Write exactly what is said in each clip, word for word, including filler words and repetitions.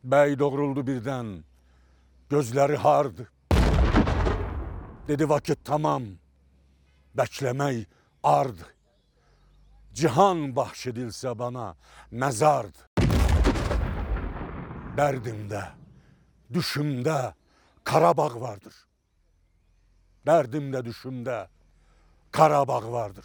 Bey doğruldu birden, gözleri hardı. Dedi vakit tamam, beklemey ardı. Cihan bahşedilse bana mezardı. Derdimde, düşümde Karabağ vardır. Derdimde, düşümde Karabağ vardır.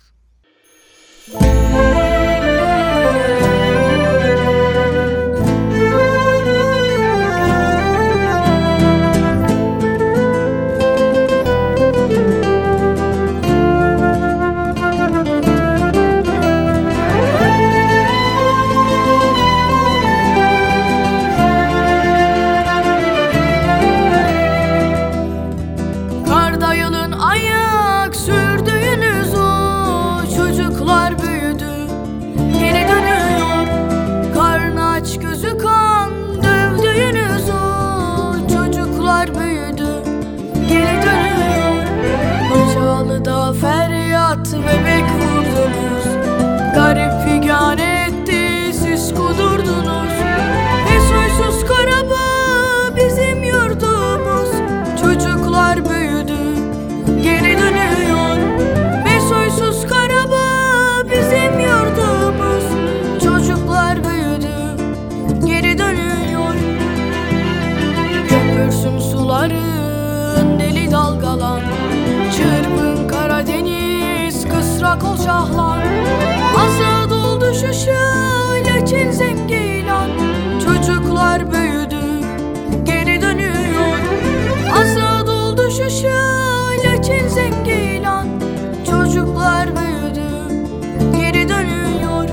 Kardayılın ayak sürdüğünüz o çocuklar büyüdü, geri dönüyor. Karnı aç gözü kan dövdüğünüz o çocuklar büyüdü, geri dönüyor. Kocalı'da feryat bebek vurdunuz, garip figan etti siz kudurdunuz. Ve soysuz Karabağ bizim yurdumuz, çocuklar büyüdü, geri dönüyor. Ve soysuz Karabağ bizim yurdumuz, çocuklar büyüdü, geri dönüyor. Köpürsün suların deli dalgalan, çırpın Karadeniz kısrak ol şahlan. Azad oldu Şuşa Çin Zengilan, çocuklar büyüdü, geri dönüyor. Azad oldu Şuşa Çin Zengilan, çocuklar büyüdü, geri dönüyor.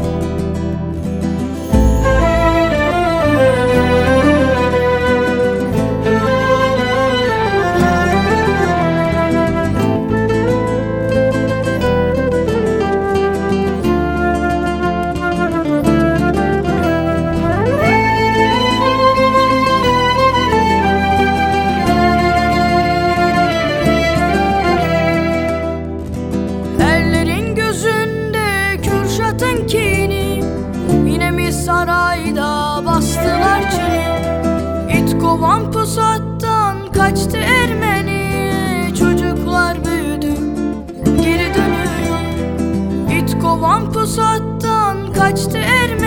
Erlerin gözünde Kürşat'ın kini, yine mi sarayda bastılar Çin'i? İt kovan pusattan kaçtı Ermeni, çocuklar büyüdü, geri dönüyor. İt kovan pusattan kaçtı Ermeni,